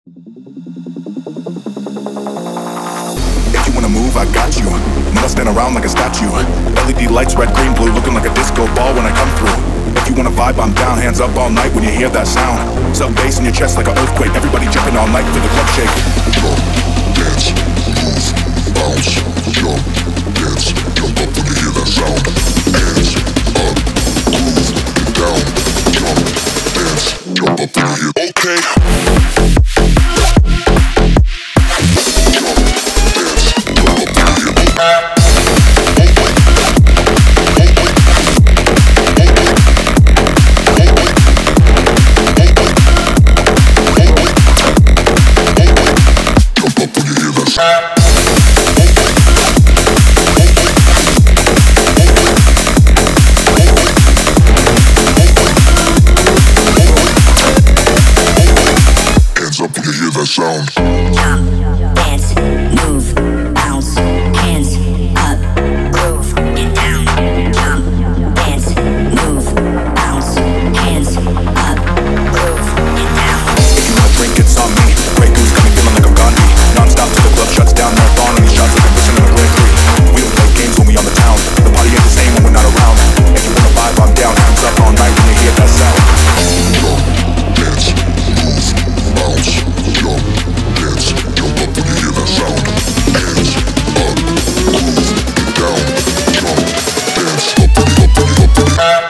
If you wanna move, I got you. No, I stand around like a statue. LED lights, red, green, blue, looking like a disco ball when I come through. If you wanna vibe, I'm down, hands up all night when you hear that sound. Some bass in your chest like an earthquake. Everybody jumping all night to the club shake. Jump, dance, move, bounce, jump, dance, jump up when you hear that sound. Hands up, groove, get down, jump, dance, jump up when you hear. Okay. Sound. Jump, dance, move, bounce, hands up, groove, get down. Jump, dance, move, bounce, hands up, groove, get down. If you wanna drink, it's on me. Grey Goose got me feeling like I'm Gandhi. Non-stop till the club shuts down. Marathon on these shots like I'm listening to Grey Goose. We don't play games when we on the town. The party ain't the same when we're not around. If you wanna vibe, I'm down. Hands up all night when you hear that sound. Jump, dance, move, bounce, jump, dance, jump up when you hear that sound. Hands up, groove, get down, jump, dance, up when you, up when you, up when you.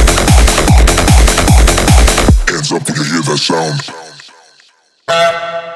Up when you hear that sound.